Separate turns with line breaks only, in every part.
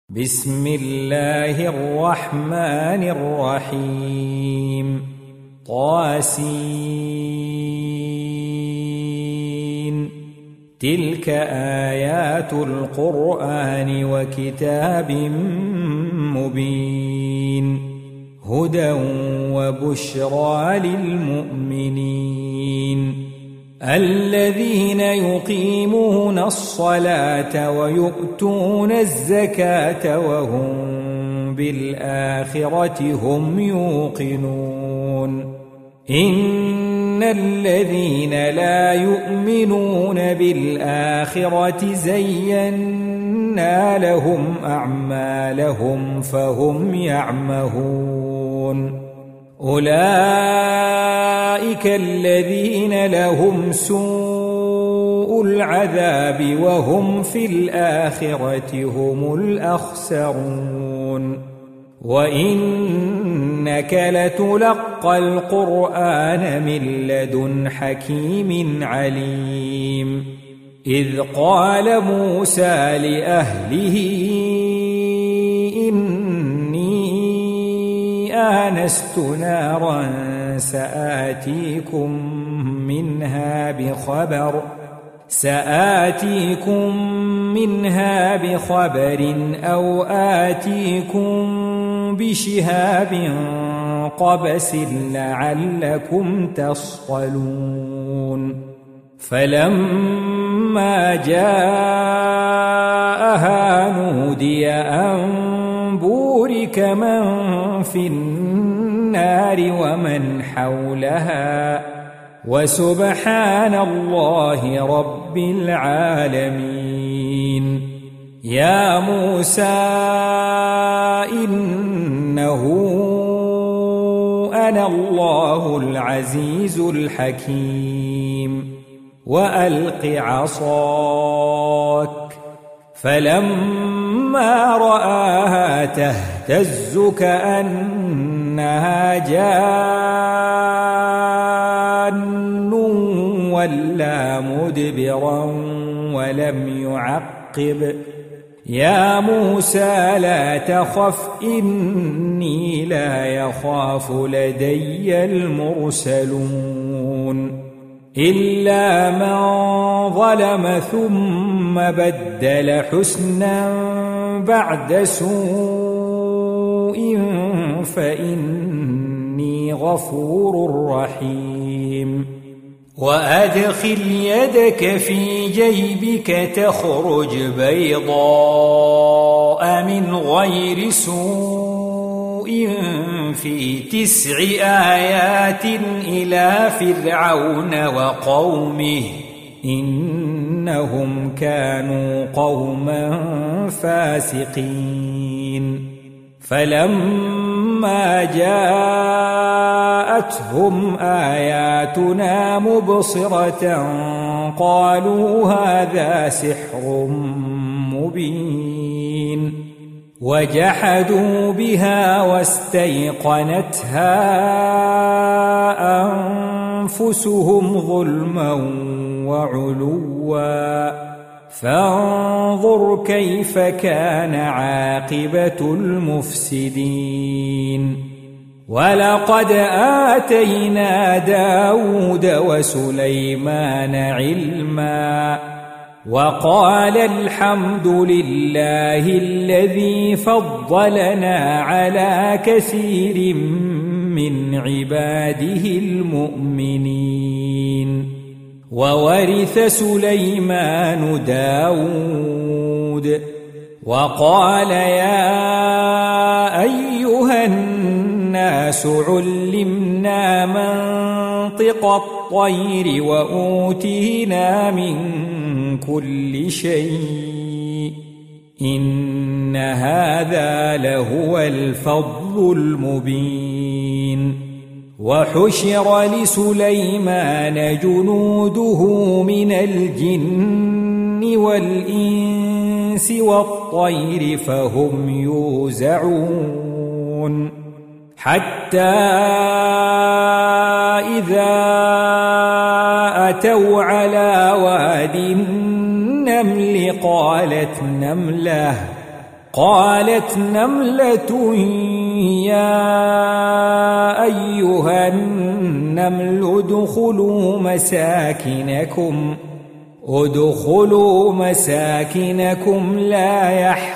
بسم الله الرحمن الرحيم طاسين تلك آيات القرآن وكتاب مبين هدى وبشرى للمؤمنين الذين يقيمون الصلاة ويؤتون الزكاة وهم بالآخرة هم يوقنون إن الذين لا يؤمنون بالآخرة زينا لهم أعمالهم فهم يعمهون أولئك الذين لهم سوء العذاب وهم في الآخرة هم الأخسرون وإنك لتلقى القرآن من لدن حكيم عليم إذ قال موسى لأهله آنست نارا سآتيكم منها بخبر أو آتيكم بشهاب قبس لعلكم تصطلون فلما جاءها نودي أن بورك من في النار ومن حولها وسبحان الله رب العالمين يا موسى إنه أنا الله العزيز الحكيم وألق عصاك فلما رآها تهتز كأنها جان ولا مدبرا ولم يعقب يا موسى لا تخف إني لا يخاف لدي المرسلون إلا من ظلم ثم بدل حسنا بعد سوء فإني غفور رحيم وأدخل يدك في جيبك تخرج بيضاء من غير سوء في 9 آيات إلى فرعون وقومه إنهم كانوا قوما فاسقين فلما جاءتهم آياتنا مبصرة قالوا هذا سحر مبين وجحدوا بها واستيقنتها أنفسهم ظلما وعلوا فانظر كيف كان عاقبة المفسدين ولقد آتينا داود وسليمان علما وقال الحمد لله الذي فضلنا على كثير من عباده المؤمنين وورث سليمان داود وقال يا أيها الناس علمنا منطق الطير وأوتينا من كل شيء إن هذا لهو الفضل المبين وحشر لسليمان جنوده من الجن والإنس والطير فهم يوزعون حتى إذا أتوا على واد النمل قالت نملة يا أيها النمل ادخلوا مساكنكم لا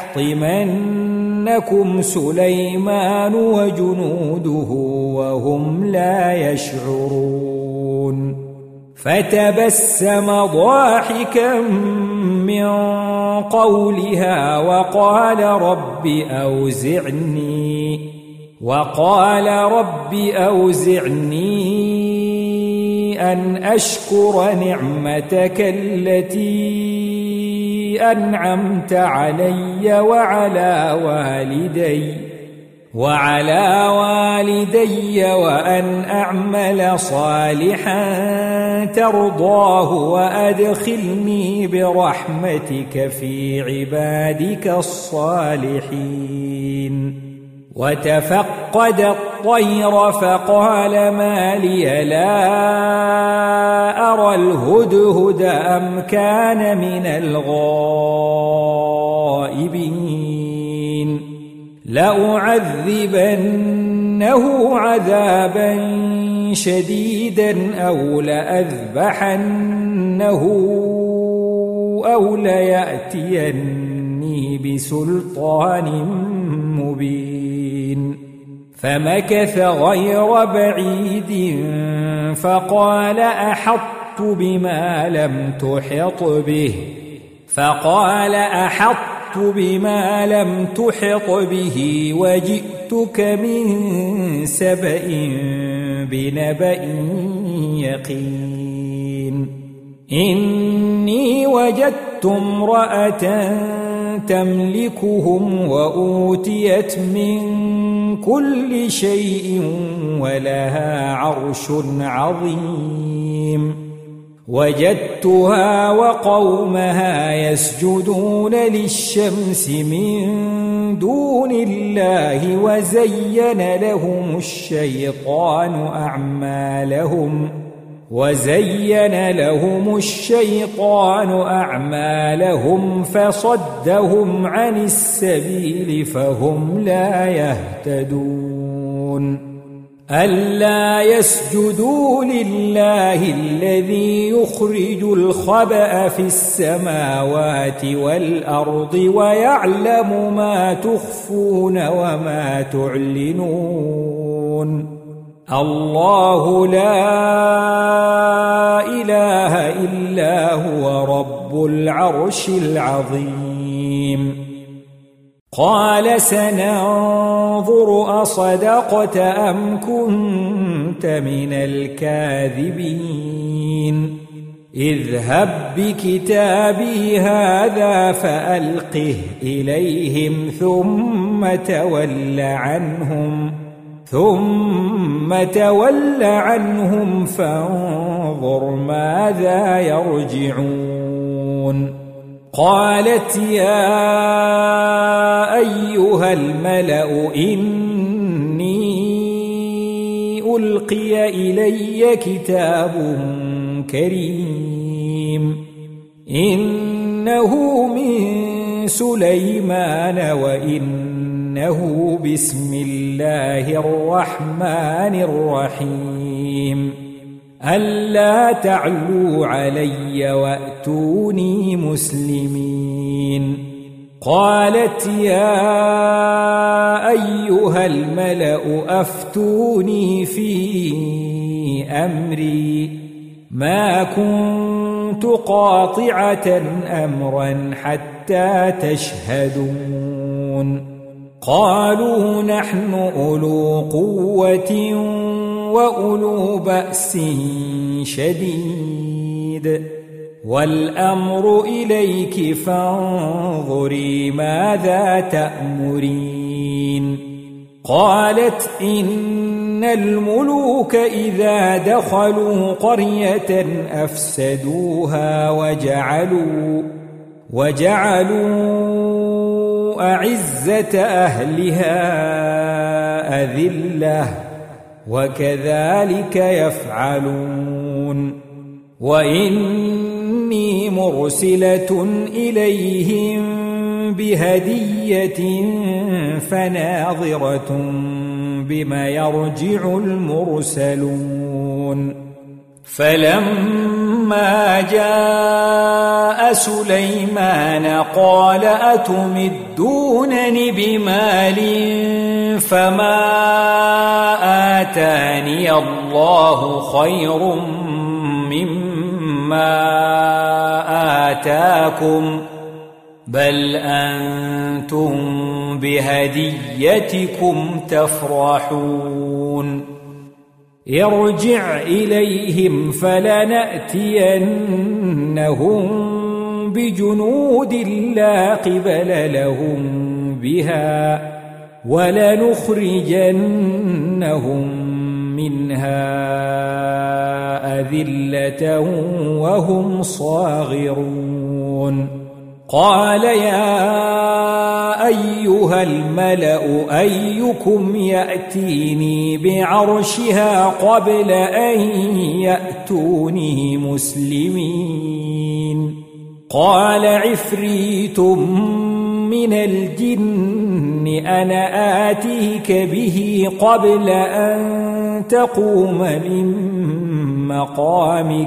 يحطمنكم سليمان وجنوده وهم لا يشعرون فتبسم ضاحكا من قولها وقال رب أوزعني أن أشكر نعمتك التي أنعمت علي وعلى والدي وأن أعمل صالحا ترضاه وأدخلني برحمتك في عبادك الصالحين. وتفقد الطير فقال ما لي لا أرى الهدهد أم كان من الغائبين لأعذبنه عذابا شديدا أو لأذبحنه أو ليأتيني بسلطان مبين. فمكث غير بعيد فقال أحطت بما لم تحط به وجئتك من سبأ بنبأ يقين. إني وجدت امرأة تملكهم وأوتيت من كل شيء ولها عرش عظيم. وجدتها وقومها يسجدون للشمس من دون الله وزين لهم الشيطان أعمالهم فصدهم عن السبيل فهم لا يهتدون. ألا يسجدوا لله الذي يخرج الخبأ في السماوات والأرض ويعلم ما تخفون وما تعلنون. الله لا إله إلا هو رب العرش العظيم. قال سننظر أصدقت أم كنت من الكاذبين. اذهب بكتابي هذا فألقه إليهم ثم تول عنهم فانظر ماذا يرجعون. قالت يا أيها الملأ إني ألقي إلي كتاب كريم إنه من سليمان وإنه بسم الله الرحمن الرحيم. ألا تعلوا علي وأتوني مسلمين. قالت يا أيها الملأ أفتوني في أمري ما كنت قاطعة أمرا حتى تشهدون. قالوا نحن أولو قوة وأولو بأس شديد والأمر إليك فانظري ماذا تأمرين. قالت إن الملوك إذا دخلوا قرية أفسدوها وجعلوا أعزة أهلها أذلة وكذلك يفعلون. وإني مرسلة إليهم بهدية فناظرة بما يرجع المرسلون فلما جاء سليمان قال أتمدونني بمال فما آتاني الله خير مما آتاكم بل أنتم بهديتكم تفرحون ارجع إليهم فلنأتينهم بجنود لا قبل لهم بها ولنخرجنهم منها أذلة وهم صاغرون قال يا أيها الملأ أيكم يأتيني بعرشها قبل أن يأتوني مسلمين قال عفريت من الجن أنا آتيك به قبل أن تقوم من مقامك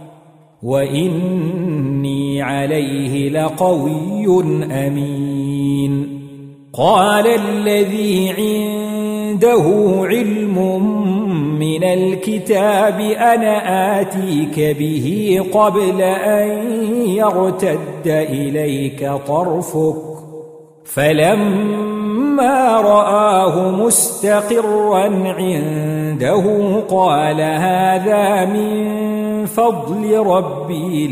وإني عليه لقوي أمين قال الذي عنده علم من الكتاب أنا آتيك به قبل أن يرتد إليك طرفك فلما رآه مستقرا عنده قال هذا من فضل ربي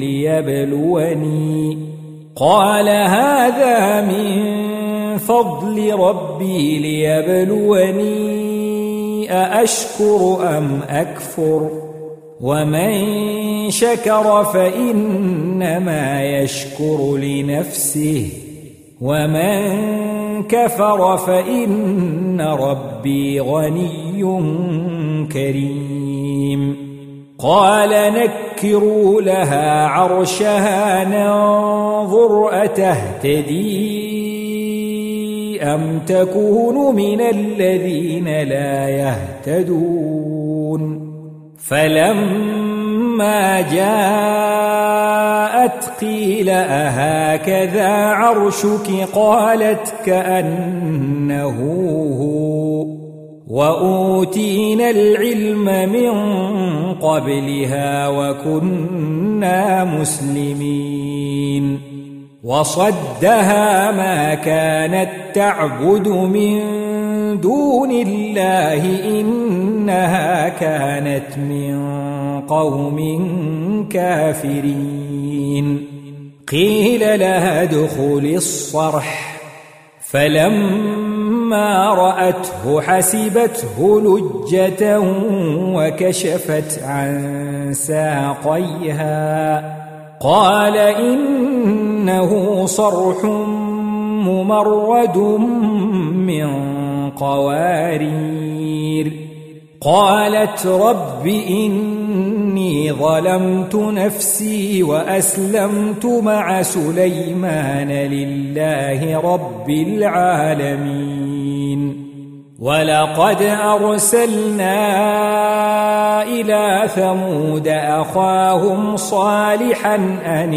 ليبلوني أأشكر أم أكفر ومن شكر فإنما يشكر لنفسه ومن كفر فإن ربي غني كريم قال نكروا لها عرشها ننظر أتهتدي أم تكون من الذين لا يهتدون فلما جاءت قيل أهكذا عرشك قالت كأنه هو وأوتينا العلم من قبلها وكنا مسلمين وصدها ما كانت تعبد من دون الله إنها كانت من قوم كافرين قيل لها ادخل الصرح فلما رأته حسبته لجة وكشفت عن ساقيها قال إنه صرح ممرد من قوارير قالت رب إني ظلمت نفسي وأسلمت مع سليمان لله رب العالمين ولقد أرسلنا إلى ثمود أخاهم صالحا أن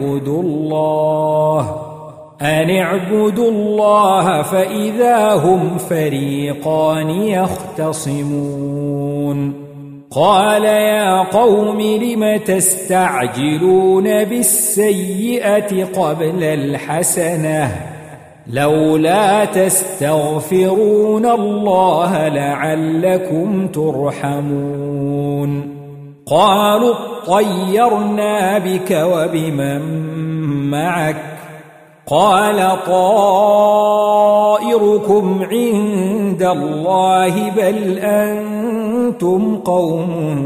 اعبدوا الله فإذا هم فريقان يختصمون قال يا قوم لم تستعجلون بالسيئة قبل الحسنة لولا تستغفرون الله لعلكم ترحمون قالوا اطيرنا بك وبمن معك قال طائركم عند الله بل أنتم قوم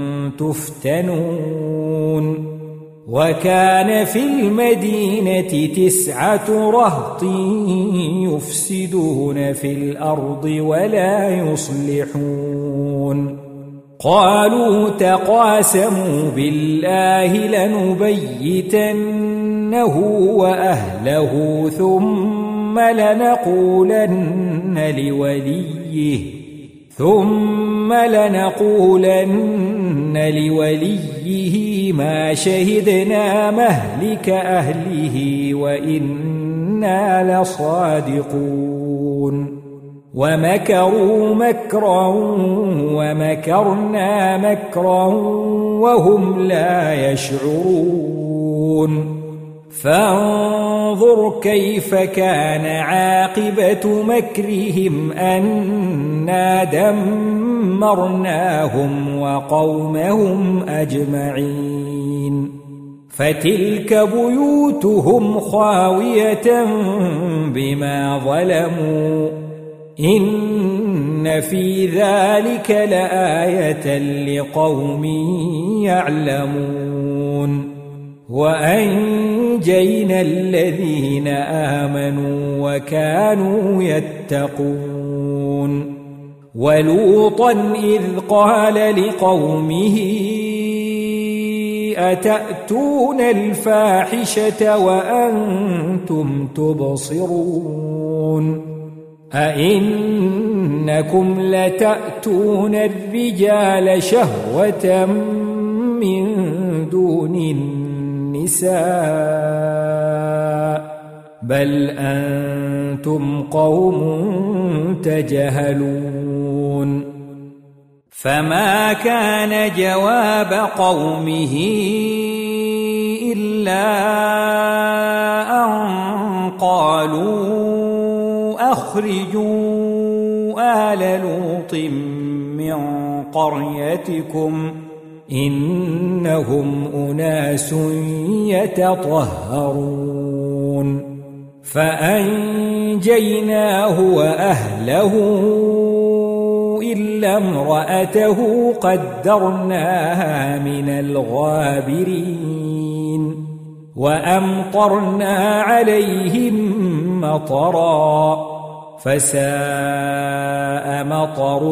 تفتنون وكان في المدينة 9 رهط يفسدون في الأرض ولا يصلحون قالوا تقاسموا بالله لنبيتنه وأهله ثم لنقولن لوليه ما شهدنا مهلك أهله وإنا لصادقون ومكروا مكرا ومكرنا مكرا وهم لا يشعرون فانظر كيف كان عاقبة مكرهم أنا دمرناهم وقومهم أجمعين فتلك بيوتهم خاوية بما ظلموا إن في ذلك لآية لقوم يعلمون وأنجينا الذين آمنوا وكانوا يتقون ولوطا إذ قال لقومه أتأتون الفاحشة وأنتم تبصرون أئنكم لتأتون الرجال شهوة من دون النساء بل أنتم قوم تجهلون فما كان جواب قومه إلا أن قالوا أخرجوا آل لوط من قريتكم إنهم أناس يتطهرون فأنجيناه وأهله إلا امرأته قدرناها من الغابرين وأمطرنا عليهم مطرا فساء مطر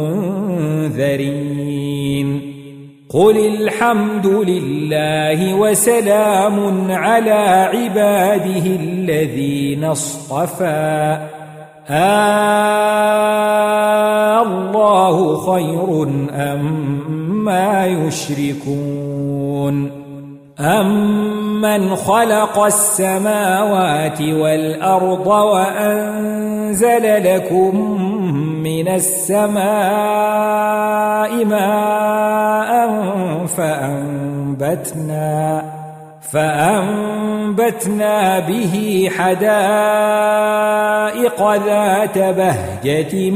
المنذرين قل الحمد لله وسلام على عباده الذين اصطفى الله خير أما يشركون أمن خلق السماوات والأرض وأنزل لكم من السماء ماء فأنبتنا به حدائق ذات بهجة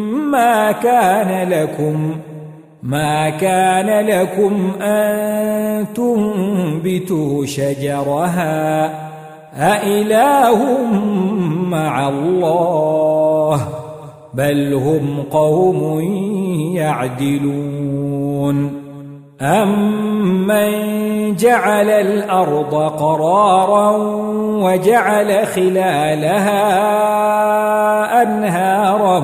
ما كان لكم أن تنبتوا شجرها أإله مع الله بل هم قوم يعدلون أمن جعل الأرض قرارا وجعل خلالها أنهارا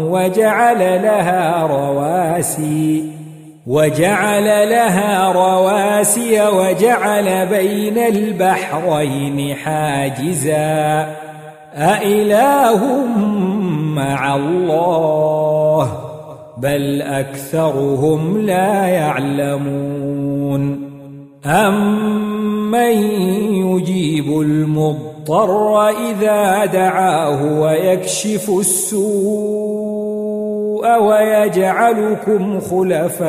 وجعل لها رواسي وجعل بين البحرين حاجزا أإله مع الله بل أكثرهم لا يعلمون أمن يجيب المضطر إذا دعاه ويكشف السوء ويجعلكم خلفاء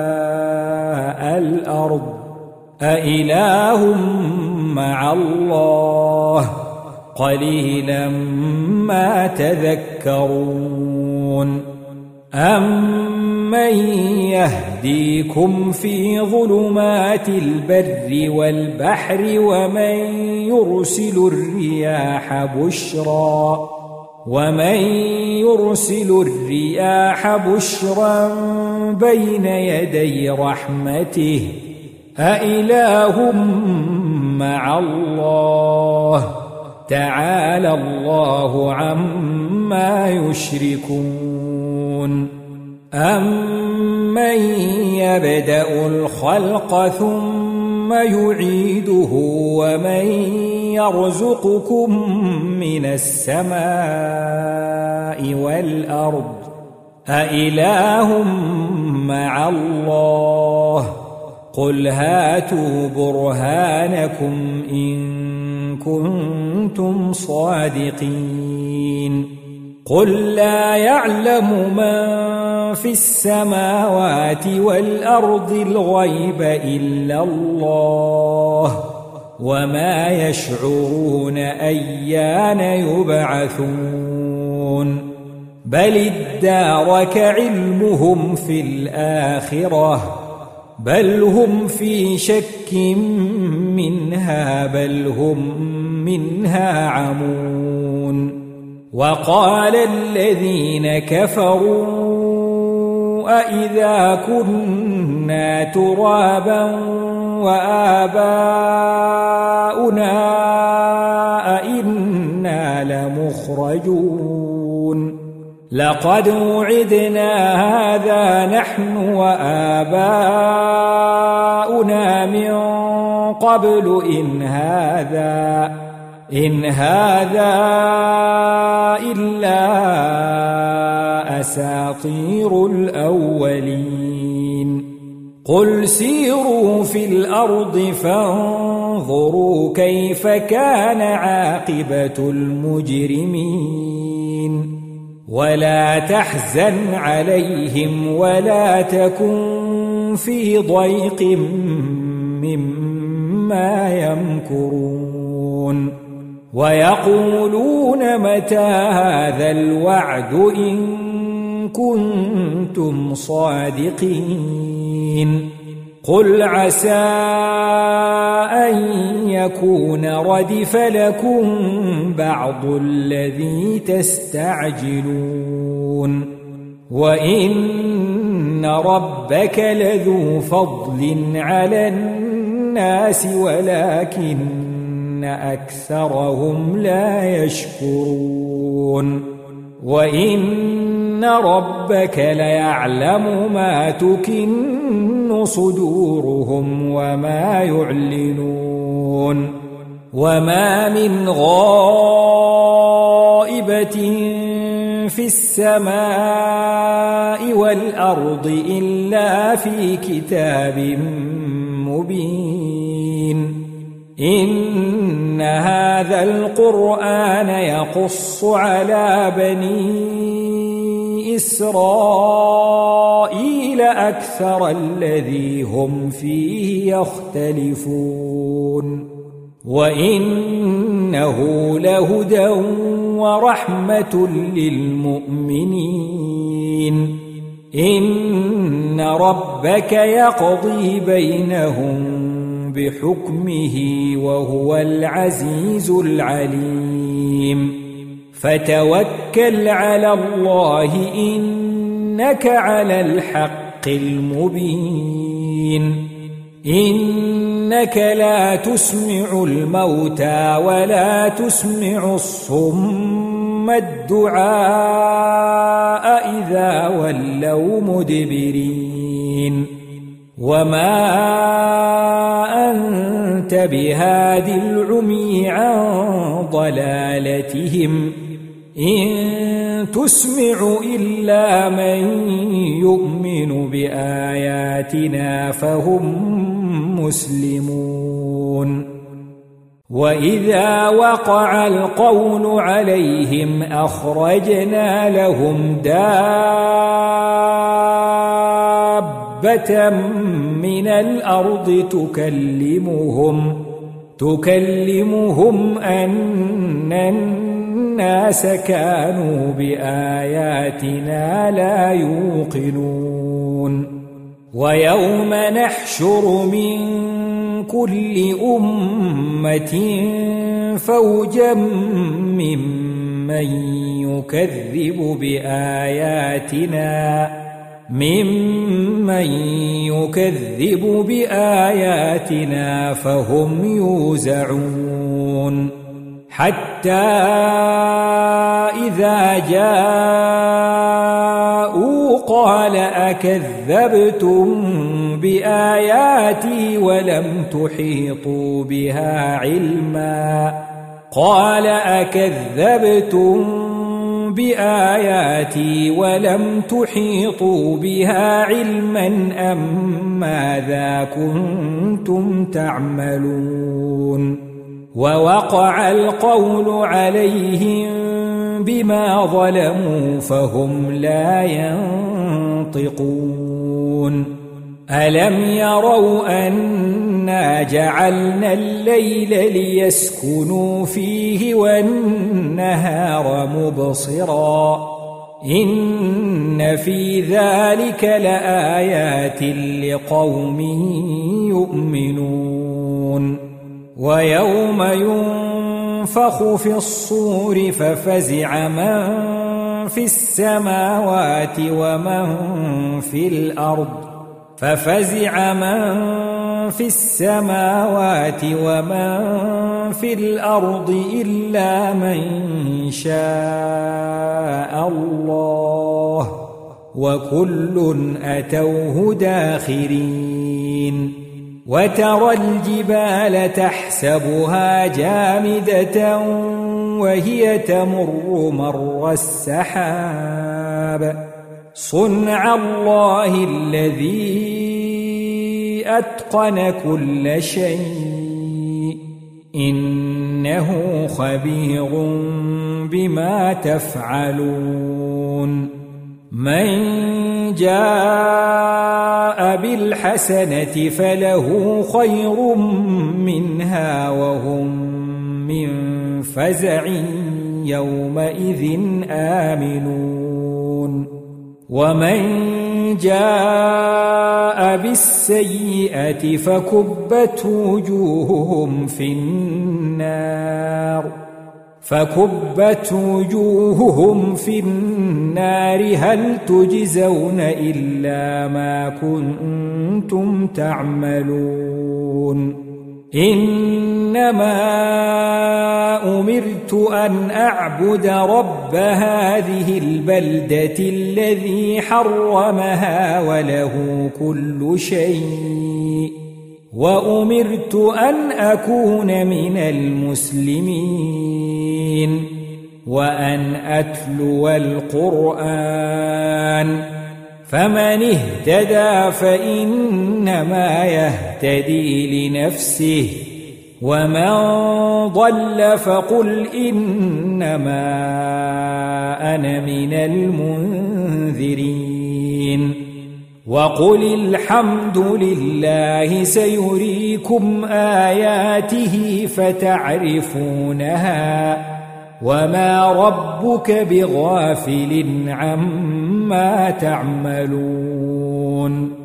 الأرض أإله مع الله قليلا ما تذكرون أمن يهديكم في ظلمات البر والبحر ومن يرسل الرياح بشرا بين يدي رحمته أإله مع الله تعالى الله عما يشركون أمن يبدأ الخلق ثم ثم يعيده ومن يرزقكم من السماء والأرض أإله مع الله قل هاتوا برهانكم إن كنتم صادقين قل لا يعلم من في السماوات والأرض الغيب إلا الله وما يشعرون أيان يبعثون بل ادارك علمهم في الآخرة بل هم في شك منها بل هم منها عمون وقال الذين كفروا أإذا كنا ترابا وآباؤنا أئنا لمخرجون لقد وعدنا هذا نحن وآباؤنا من قبل إن هذا إلا أساطير الأولين قل سيروا في الأرض فانظروا كيف كان عاقبة المجرمين ولا تحزن عليهم ولا تكن في ضيق مما يمكرون ويقولون متى هذا الوعد إن كنتم صادقين قل عسى أن يكون ردف لكم بعض الذي تستعجلون وإن ربك لذو فضل على الناس ولكن أكثرهم لا يشكرون وإن ربك ليعلم ما تكن صدورهم وما يعلنون وما من غائبة في السماء والأرض إلا في كتاب مبين إن هذا القرآن يقص على بني إسرائيل أكثر الذي هم فيه يختلفون وإنه لهدى ورحمة للمؤمنين إن ربك يقضي بينهم بحكمه وهو العزيز العليم فتوكل على الله إنك على الحق المبين إنك لا تسمع الموتى ولا تسمع الصم الدعاء إذا ولوا مدبرين وما أنت بهادي العمي عن ضلالتهم إن تسمع إلا من يؤمن بآياتنا فهم مسلمون وإذا وقع القول عليهم أخرجنا لهم دابة من الأرض تكلمهم أن الناس كانوا بآياتنا لا يوقنون ويوم نحشر من كل أمة فوجا ممن يكذب بآياتنا فهم يوزعون حتى إذا جاءوا قال أكذبتم بآياتي ولم تحيطوا بها علما قال أكذبتم بآياتي ولم تحيطوا بها علما أم ماذا كنتم تعملون ووقع القول عليهم بما ظلموا فهم لا ينطقون ألم يروا أنا جعلنا الليل ليسكنوا فيه والنهار مبصرا إن في ذلك لآيات لقوم يؤمنون ويوم ينفخ في الصور ففزع من في السماوات ومن في الأرض إلا من شاء الله وكل أتوه داخرين وترى الجبال تحسبها جامدة وهي تمر مر السحاب صنع الله الذي أتقن كل شيء إنه خبير بما تفعلون من جاء بالحسنة فله خير منها وهم من فزع يومئذ آمنون ومن جاء بالسيئة فكبت وجوههم في النار هل تجزون إلا ما كنتم تعملون إنما أمرت أن أعبد رب هذه البلدة الذي حرمها وله كل شيء وأمرت أن أكون من المسلمين وأن أتلو القرآن فمن اهتدى فإنما يهتدي لنفسه ومن ضل فقل إنما أنا من المنذرين وقل الحمد لله سيريكم آياته فتعرفونها وما ربك بغافل عما تعملون